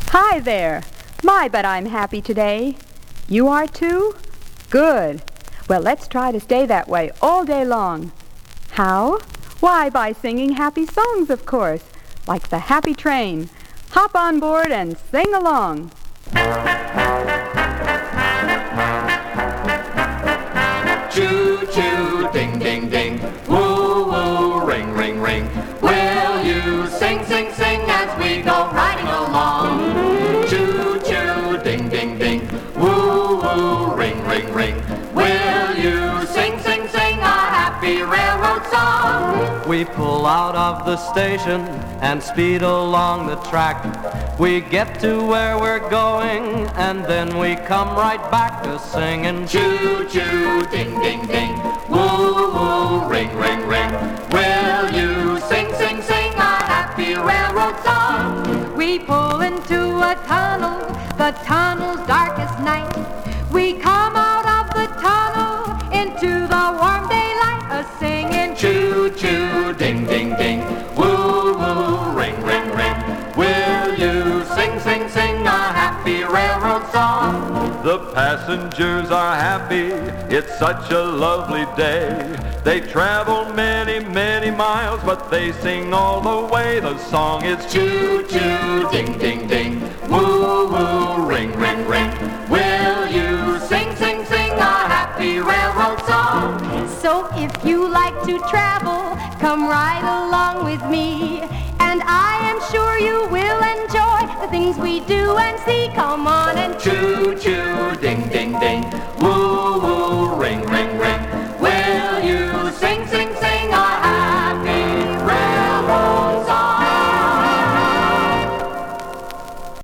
Hi there. My, but I'm happy today. You are too? Good. Well, let's try to stay that way all day long. How? Why, by singing happy songs, of course, like the Happy Train. Hop on board and sing along. Choo-choo, ding, ding, ding, woo-woo, ring, ring, ring. Will you sing, sing, sing as we go riding along? Choo-choo, ding, ding, ding, woo-woo, ring, ring, ring. Will you sing, sing, sing a happy railroad song? We pull out of the station and speed along the track. We get to where we're going and then we come right back to singing. Choo-choo, ding, ding, ding, woo-woo, ring, ring, ring. Will you sing, sing, sing a happy railroad song? We pull into a tunnel, the tunnel's dark as night. We come out of the tunnel into the warm daylight, a-singing. Choo-choo, ding, ding, ding, woo-woo, ring, ring, ring. Will you sing, sing, sing a happy railroad song? The passengers are happy, it's such a lovely day. They travel many, many miles, but they sing all the way. The song is choo-choo, ding, ding, ding, woo-woo, ring, ring, ring. Will you sing, sing, sing a happy railroad song? So if you like to travel, come right along with me. And I am sure you will enjoy the things we do and see. Come on and choo-choo, ding, ding, ding, woo-woo.